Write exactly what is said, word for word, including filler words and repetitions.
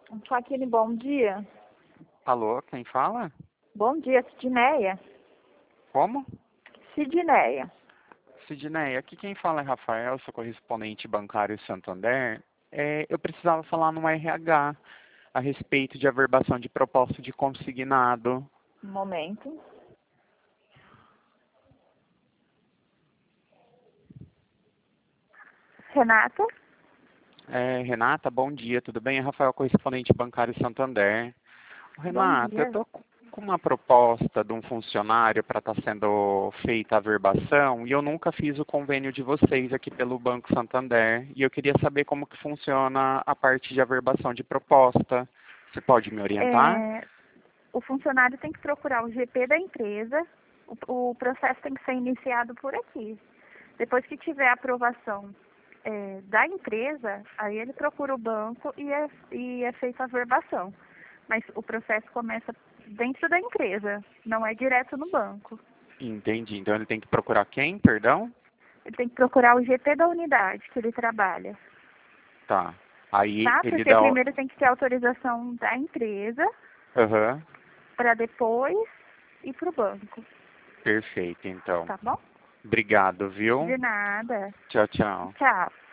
Faquine, bom dia. Alô, quem fala? Bom dia, Sidneia. Como? Sidneia. Sidney, aqui quem fala é Rafael, sou correspondente bancário Santander. É, eu precisava falar no R H a respeito de averbação de proposta de consignado. Um momento. Renata? É, Renata, bom dia, tudo bem? É Rafael, correspondente bancário Santander. Bom Renata, eu dia. estou com uma proposta de um funcionário para estar sendo feita a averbação e eu nunca fiz o convênio de vocês aqui pelo Banco Santander e eu queria saber como que funciona a parte de averbação de proposta. Você pode me orientar? É, o funcionário tem que procurar o G P da empresa. O, o processo tem que ser iniciado por aqui. Depois que tiver a aprovação é, da empresa, aí ele procura o banco e é, e é feita a averbação. Mas o processo começa dentro da empresa, não é direto no banco. Entendi. Então ele tem que procurar quem, perdão? Ele tem que procurar o G P da unidade que ele trabalha, Tá. Aí tá? ele Porque dá o... primeiro tem que ter autorização da empresa Aham. para depois ir para o banco, Perfeito, então. tá bom? Obrigado, viu? De nada. Tchau, tchau. Tchau.